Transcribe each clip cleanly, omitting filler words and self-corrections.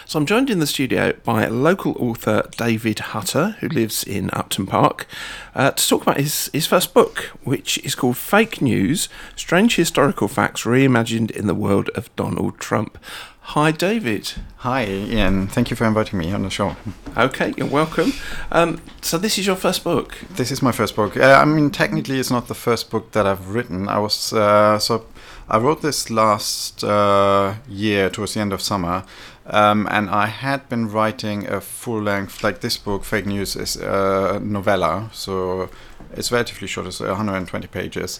So I'm joined in the studio by local author David Hutter, who lives in Upton Park, to talk about his first book, which is called Fake News, Strange Historical Facts Reimagined in the World of Donald Trump. Hi, David. Hi, Ian. Thank you for inviting me on the show. Okay, you're welcome. So this is your first book? This is my first book. Technically it's not the first book that I've written. I wrote this last year towards the end of summer, and I had been writing a full-length, like this book, Fake News, is a novella, so it's relatively short, it's 120 pages.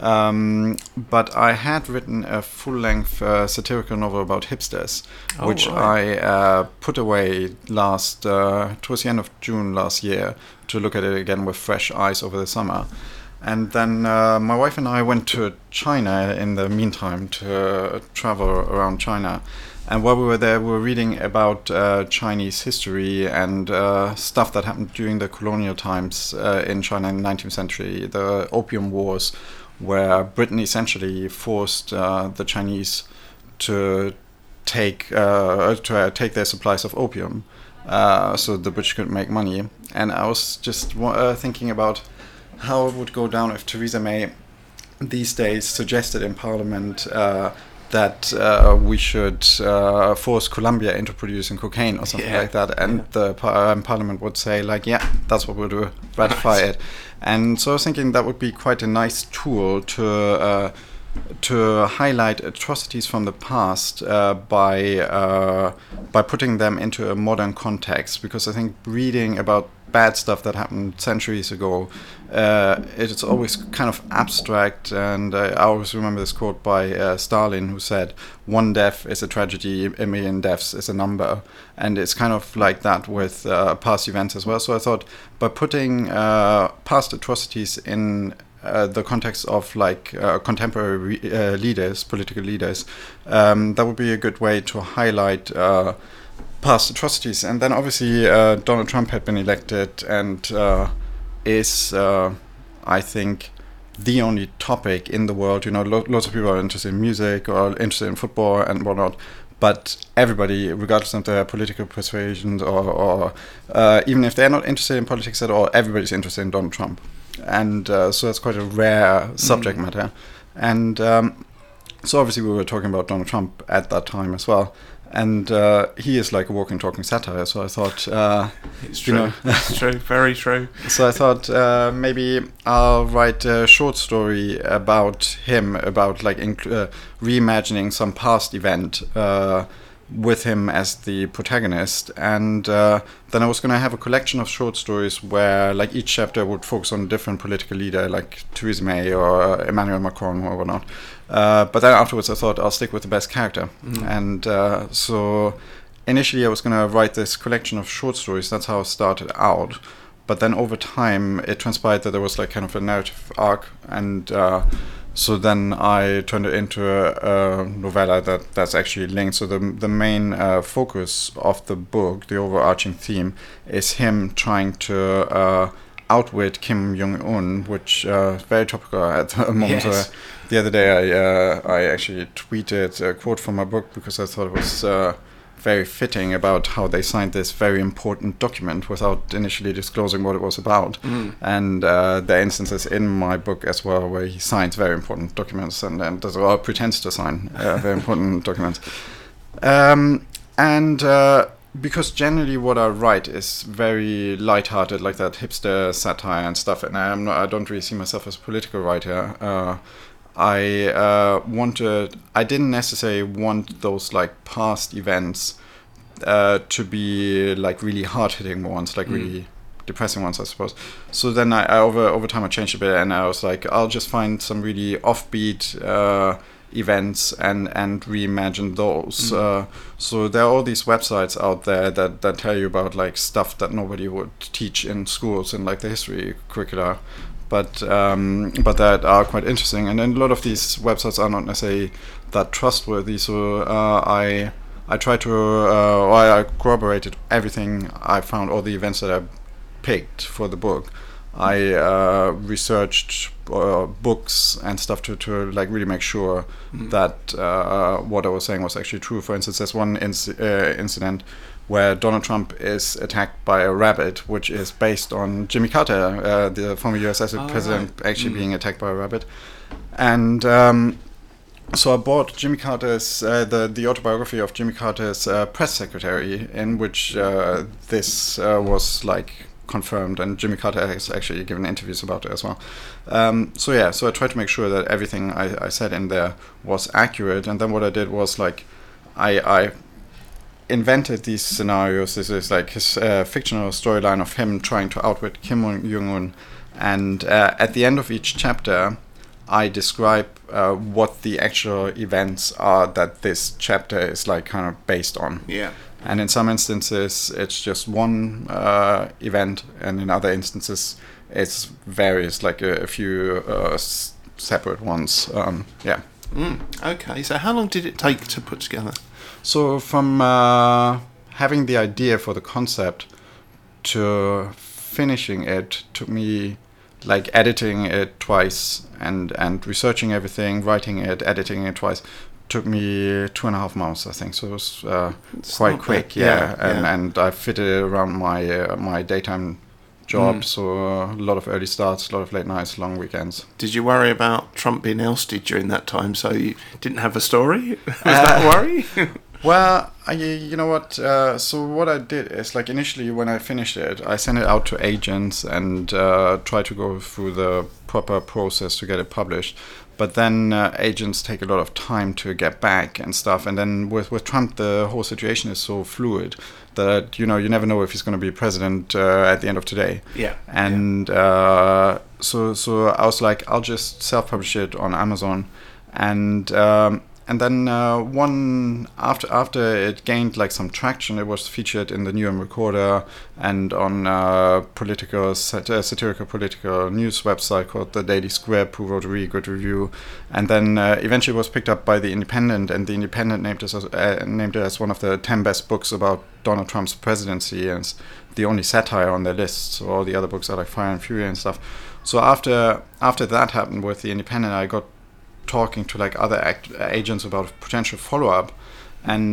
But I had written a full-length satirical novel about hipsters, which I put away towards the end of June last year to look at it again with fresh eyes over the summer. And then my wife and I went to China in the meantime to travel around China. And while we were there, we were reading about Chinese history and stuff that happened during the colonial times in China in the 19th century, the Opium Wars, where Britain essentially forced the Chinese to take their supplies of opium so the British could make money. And I was just thinking about how it would go down if Theresa May these days suggested in Parliament that we should force Colombia into producing cocaine or something like that, and the Parliament would say, like, yeah, that's what we'll do, ratify it. And so I was thinking that would be quite a nice tool to highlight atrocities from the past by putting them into a modern context, because I think reading about bad stuff that happened centuries ago, it's always kind of abstract, and I always remember this quote by Stalin, who said, "One death is a tragedy, a million deaths is a number," and it's kind of like that with past events as well. So I thought by putting past atrocities in the context of contemporary leaders, political leaders, that would be a good way to highlight past atrocities. And then obviously Donald Trump had been elected and is, I think, the only topic in the world. You know, lots of people are interested in music or interested in football and whatnot, but everybody, regardless of their political persuasions or even if they're not interested in politics at all, everybody's interested in Donald Trump. And so that's quite a rare subject matter. And so obviously we were talking about Donald Trump at that time as well. And he is like a walking, talking satire. So I thought, it's true. It's true, very true. So I thought maybe I'll write a short story about him, about reimagining some past event with him as the protagonist. And then I was going to have a collection of short stories where like each chapter would focus on a different political leader, like Theresa May or Emmanuel Macron or whatnot. But then afterwards I thought I'll stick with the best character. And so initially I was going to write this collection of short stories. That's how I started out. But then over time it transpired that there was like kind of a narrative arc, and so then I turned it into a novella that's actually linked. So the main focus of the book, the overarching theme, is him trying to outwit Kim Jong-un, which is very topical at the moment. Yes. The other day I actually tweeted a quote from my book because I thought it was very fitting about how they signed this very important document without initially disclosing what it was about. And there are instances in my book as well where he signs very important documents and does or pretends to sign very important documents. Because generally what I write is very lighthearted, like that hipster satire and stuff, and I don't really see myself as a political writer. I didn't necessarily want those like past events to be like really hard-hitting ones, like really depressing ones, I suppose. So then I over time I changed a bit, and I was like, I'll just find some really offbeat events and reimagine those. So there are all these websites out there that tell you about like stuff that nobody would teach in schools in like the history curricula, but that are quite interesting. And then a lot of these websites are not necessarily that trustworthy. So I tried to I corroborated everything I found, all the events that I picked for the book. I researched books and stuff to like really make sure that what I was saying was actually true. For instance, there's one incident where Donald Trump is attacked by a rabbit, which is based on Jimmy Carter, the former U.S. president, actually being attacked by a rabbit. And so I bought Jimmy Carter's, the autobiography of Jimmy Carter's press secretary, in which this was like confirmed, and Jimmy Carter has actually given interviews about it as well. So I tried to make sure that everything I said in there was accurate. And then what I did was like, I invented these scenarios. This is like his fictional storyline of him trying to outwit Kim Jong-un. And at the end of each chapter, I describe what the actual events are that this chapter is like kind of based on. Yeah. And in some instances, it's just one event, and in other instances, it's various, like a few separate ones. Yeah. Okay. So how long did it take to put together? So from having the idea for the concept to finishing it took me like editing it twice and researching everything, writing it, editing it twice. Took me 2.5 months, I think. So it was quite quick, and I fitted it around my daytime job. So a lot of early starts, a lot of late nights, long weekends. Did you worry about Trump being ousted during that time, so you didn't have a story? Was that a worry? Well, you know what? So what I did is, like, initially when I finished it, I sent it out to agents and tried to go through the proper process to get it published. But then agents take a lot of time to get back and stuff. And then with Trump, the whole situation is so fluid that, you never know if he's going to be president at the end of today. Yeah. And so I was like, I'll just self-publish it on Amazon. And then after it gained like some traction, it was featured in the New York Recorder and on satirical political news website called The Daily Squib, who wrote a really good review. And then eventually was picked up by The Independent, and The Independent named it as one of the 10 best books about Donald Trump's presidency, and it's the only satire on their list. So all the other books are like Fire and Fury and stuff. So after that happened with The Independent, I got talking to like other agents about potential follow-up, and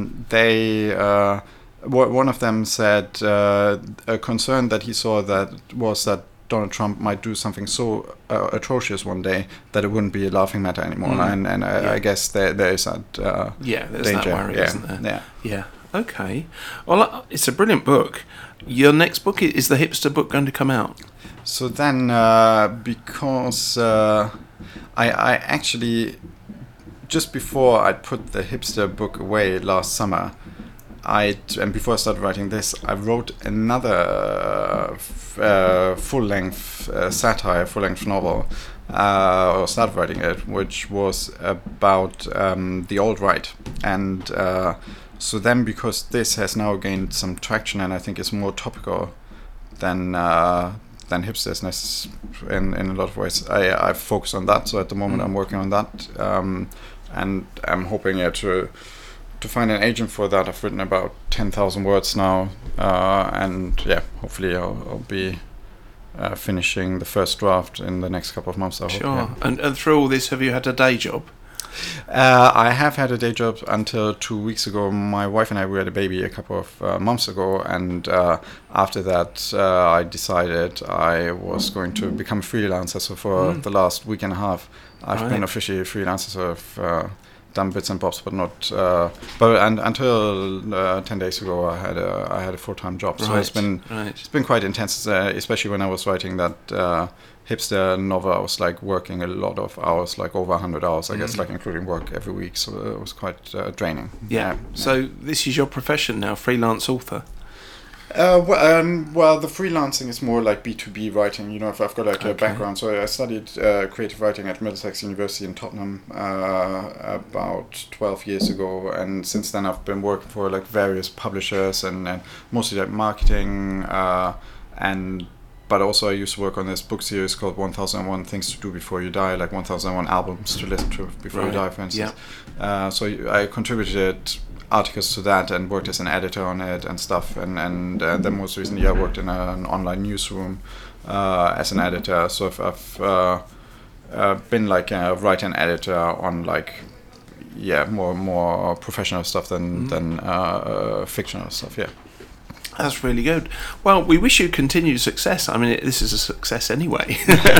one of them said a concern that he saw was that Donald Trump might do something so atrocious one day that it wouldn't be a laughing matter anymore. I guess there is that there's danger. That worry, isn't there? Yeah. Okay. Well, it's a brilliant book. Your next book, is the hipster book going to come out? So then, because I actually, just before I put the hipster book away last summer, and before I started writing this, I wrote another full-length satire, full-length novel, or started writing it, which was about the alt-right. And so then, because this has now gained some traction, and I think it's more topical than hipstersness in a lot of ways, I focus on that. So at the moment I'm working on that, and I'm hoping to find an agent for that. I've written about 10,000 words now, and hopefully I'll be finishing the first draft in the next couple of months, I hope. Sure. And through all this, have you had a day job? I have had a day job until 2 weeks ago. My wife and I, we had a baby a couple of months ago, and after that I decided I was going to become a freelancer. So for the last week and a half I've been officially a freelancer, so I've done bits and bobs, but not until 10 days ago I had a full-time job. So it's been quite intense, especially when I was writing that hipster novel. I was like working a lot of hours, like over 100 hours, I guess, like including work every week. So it was quite draining. Yeah. So this is your profession now, freelance author. Well, the freelancing is more like B2B writing. If I've got like a background. So I studied creative writing at Middlesex University in Tottenham about 12 years ago, and since then I've been working for like various publishers and mostly like marketing but also I used to work on this book series called 1001 Things to Do Before You Die, like 1001 albums to listen to before you die, for instance. Yeah. So I contributed articles to that and worked as an editor on it and stuff. And then most recently I worked in an online newsroom as an editor. So I've been like a writer and editor on like more professional stuff than fictional stuff. Yeah. That's really good. Well, we wish you continued success. I mean, this is a success anyway.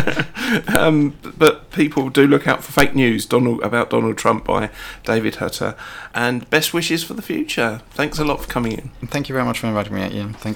But people do look out for Fake News about Donald Trump by David Hutter. And best wishes for the future. Thanks a lot for coming in. Thank you very much for inviting me, Ian. Thank you.